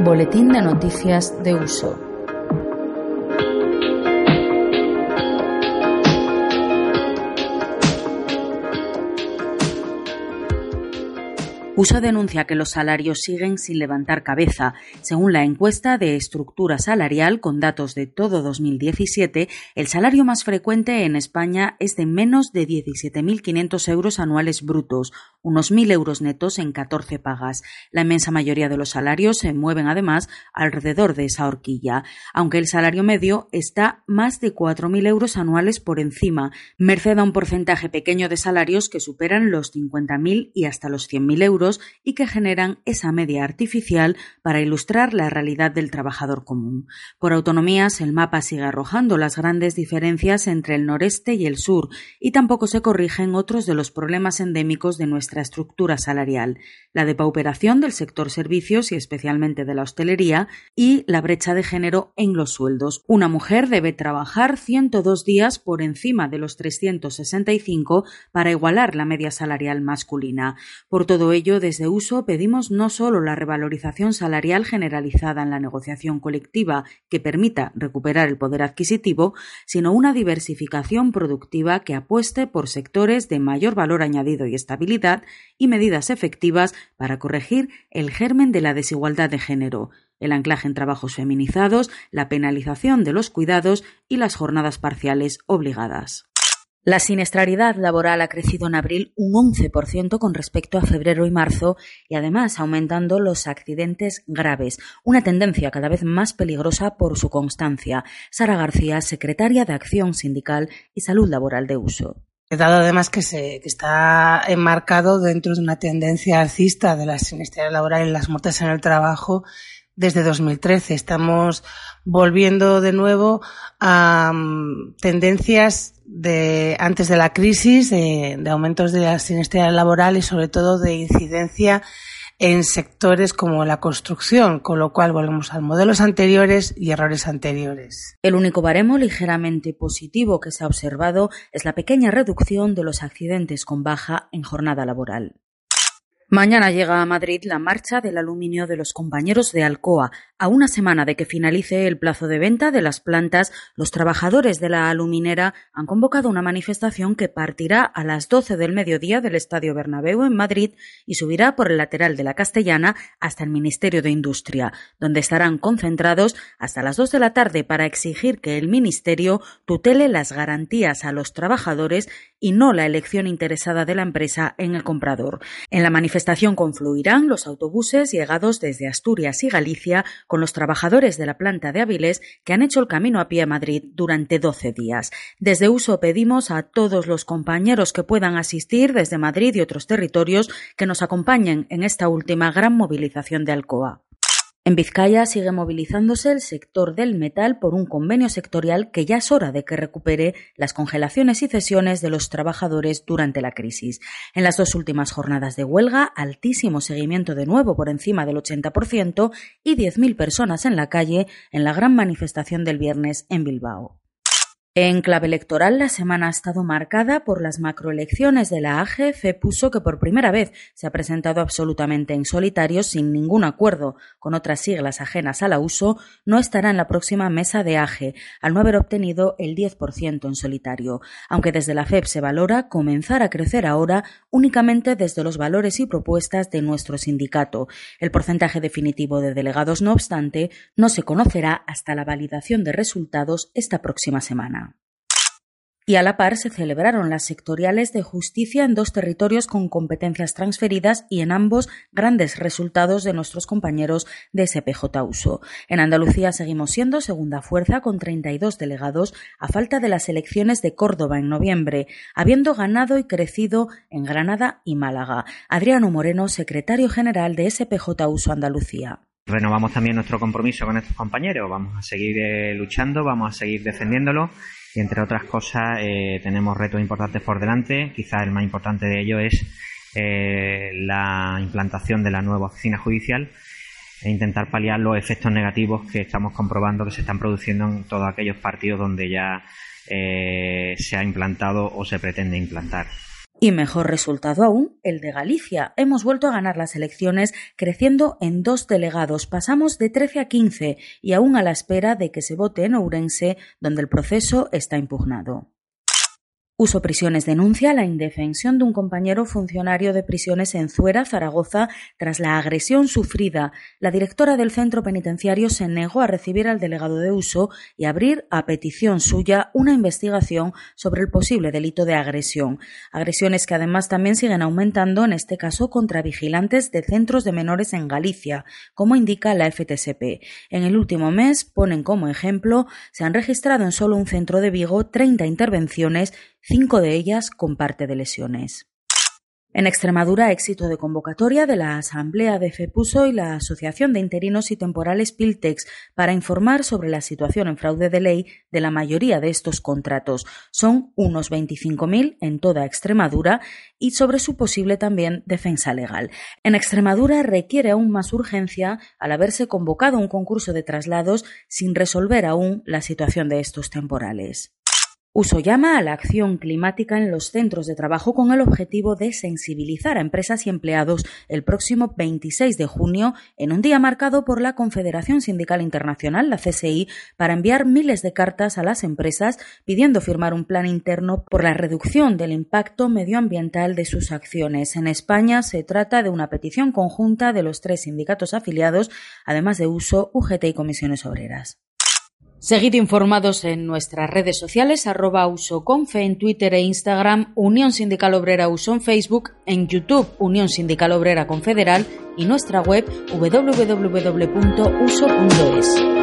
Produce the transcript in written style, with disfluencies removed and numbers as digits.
Boletín de Noticias de Uso. Uso denuncia que los salarios siguen sin levantar cabeza. Según la encuesta de estructura salarial con datos de todo 2017, el salario más frecuente en España es de menos de 17.500 euros anuales brutos, unos 1.000 euros netos en 14 pagas. La inmensa mayoría de los salarios se mueven además alrededor de esa horquilla, aunque el salario medio está más de 4.000 euros anuales por encima, merced a un porcentaje pequeño de salarios que superan los 50.000 y hasta los 100.000 euros y que generan esa media artificial para ilustrar la realidad del trabajador común. Por autonomías, el mapa sigue arrojando las grandes diferencias entre el noreste y el sur y tampoco se corrigen otros de los problemas endémicos de nuestra estructura salarial, la depauperación del sector servicios y especialmente de la hostelería y la brecha de género en los sueldos. Una mujer debe trabajar 102 días por encima de los 365 para igualar la media salarial masculina. Por todo ello, desde Uso pedimos no solo la revalorización salarial generalizada en la negociación colectiva que permita recuperar el poder adquisitivo, sino una diversificación productiva que apueste por sectores de mayor valor añadido y estabilidad y medidas efectivas para corregir el germen de la desigualdad de género, el anclaje en trabajos feminizados, la penalización de los cuidados y las jornadas parciales obligadas. La siniestralidad laboral ha crecido en abril un 11% con respecto a febrero y marzo y además aumentando los accidentes graves, una tendencia cada vez más peligrosa por su constancia. Sara García, secretaria de Acción Sindical y Salud Laboral de Uso. Dado además que está enmarcado dentro de una tendencia alcista de la siniestralidad laboral y las muertes en el trabajo desde 2013. Estamos volviendo de nuevo a tendencias de antes de la crisis, de aumentos de la siniestralidad laboral y sobre todo de incidencia en sectores como la construcción, con lo cual volvemos a modelos anteriores y errores anteriores. El único baremo ligeramente positivo que se ha observado es la pequeña reducción de los accidentes con baja en jornada laboral. Mañana llega a Madrid la marcha del aluminio de los compañeros de Alcoa. A una semana de que finalice el plazo de venta de las plantas, los trabajadores de la aluminera han convocado una manifestación que partirá a las 12 del mediodía del Estadio Bernabéu en Madrid y subirá por el lateral de la Castellana hasta el Ministerio de Industria, donde estarán concentrados hasta las 2 de la tarde para exigir que el Ministerio tutele las garantías a los trabajadores y no la elección interesada de la empresa en el comprador. En la manifestación confluirán los autobuses llegados desde Asturias y Galicia con los trabajadores de la planta de Avilés que han hecho el camino a pie a Madrid durante 12 días. Desde Uso pedimos a todos los compañeros que puedan asistir desde Madrid y otros territorios que nos acompañen en esta última gran movilización de Alcoa. En Vizcaya sigue movilizándose el sector del metal por un convenio sectorial que ya es hora de que recupere las congelaciones y cesiones de los trabajadores durante la crisis. En las 2 últimas jornadas de huelga, altísimo seguimiento de nuevo por encima del 80% y 10.000 personas en la calle en la gran manifestación del viernes en Bilbao. En clave electoral, la semana ha estado marcada por las macroelecciones de la AGE. FEPUSO, que por primera vez se ha presentado absolutamente en solitario, sin ningún acuerdo con otras siglas ajenas a la Uso, no estará en la próxima mesa de AGE, al no haber obtenido el 10% en solitario, aunque desde la FEP se valora comenzar a crecer ahora únicamente desde los valores y propuestas de nuestro sindicato. El porcentaje definitivo de delegados, no obstante, no se conocerá hasta la validación de resultados esta próxima semana. Y a la par se celebraron las sectoriales de justicia en 2 territorios con competencias transferidas y en ambos grandes resultados de nuestros compañeros de SPJ Uso. En Andalucía seguimos siendo segunda fuerza con 32 delegados a falta de las elecciones de Córdoba en noviembre, habiendo ganado y crecido en Granada y Málaga. Adriano Moreno, secretario general de SPJ Uso Andalucía. Renovamos también nuestro compromiso con estos compañeros, vamos a seguir luchando, vamos a seguir defendiéndolo y entre otras cosas tenemos retos importantes por delante. Quizás el más importante de ello es la implantación de la nueva oficina judicial e intentar paliar los efectos negativos que estamos comprobando que se están produciendo en todos aquellos partidos donde ya se ha implantado o se pretende implantar. Y mejor resultado aún, el de Galicia. Hemos vuelto a ganar las elecciones creciendo en 2 delegados. Pasamos de 13 a 15 y aún a la espera de que se vote en Ourense, donde el proceso está impugnado. Uso Prisiones denuncia la indefensión de un compañero funcionario de prisiones en Zuera, Zaragoza, tras la agresión sufrida. La directora del centro penitenciario se negó a recibir al delegado de Uso y abrir, a petición suya, una investigación sobre el posible delito de agresión. Agresiones que además también siguen aumentando, en este caso contra vigilantes de centros de menores en Galicia, como indica la FTSP. En el último mes, ponen como ejemplo, se han registrado en solo un centro de Vigo 30 intervenciones, 5 de ellas con parte de lesiones. En Extremadura, éxito de convocatoria de la Asamblea de FEPUSO y la Asociación de Interinos y Temporales Piltex para informar sobre la situación en fraude de ley de la mayoría de estos contratos. Son unos 25.000 en toda Extremadura y sobre su posible también defensa legal. En Extremadura requiere aún más urgencia al haberse convocado un concurso de traslados sin resolver aún la situación de estos temporales. Uso llama a la acción climática en los centros de trabajo con el objetivo de sensibilizar a empresas y empleados el próximo 26 de junio, en un día marcado por la Confederación Sindical Internacional, la CSI, para enviar miles de cartas a las empresas pidiendo firmar un plan interno por la reducción del impacto medioambiental de sus acciones. En España se trata de una petición conjunta de los 3 sindicatos afiliados, además de Uso, UGT y Comisiones Obreras. Seguid informados en nuestras redes sociales, @usoconfe en Twitter e Instagram, Unión Sindical Obrera Uso en Facebook, en YouTube Unión Sindical Obrera Confederal y nuestra web www.uso.es.